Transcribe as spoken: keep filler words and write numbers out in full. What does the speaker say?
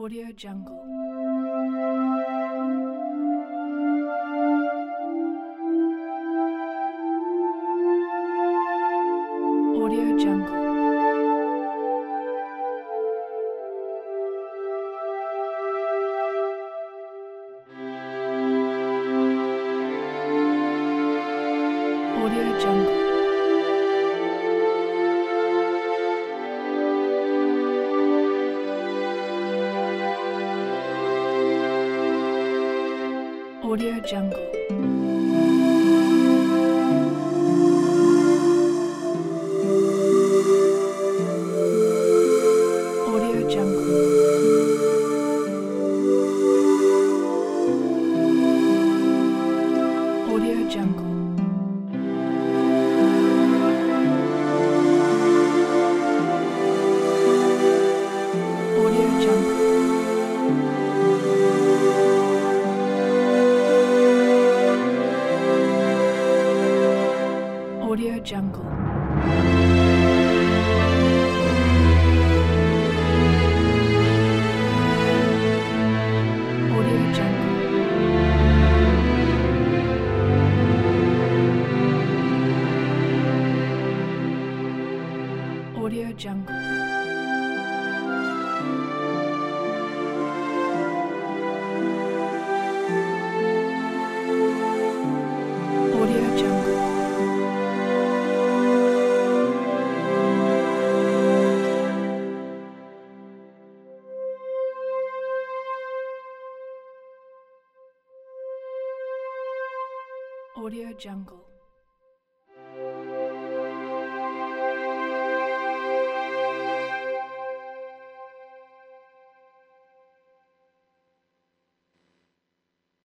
Audio Jungle. Audio Jungle. Audio Jungle. Audio Jungle. Audio Jungle. Audio Jungle. Audio Jungle. Audio Jungle. Audio Jungle. Audio Jungle. Audio Jungle. Audio Jungle.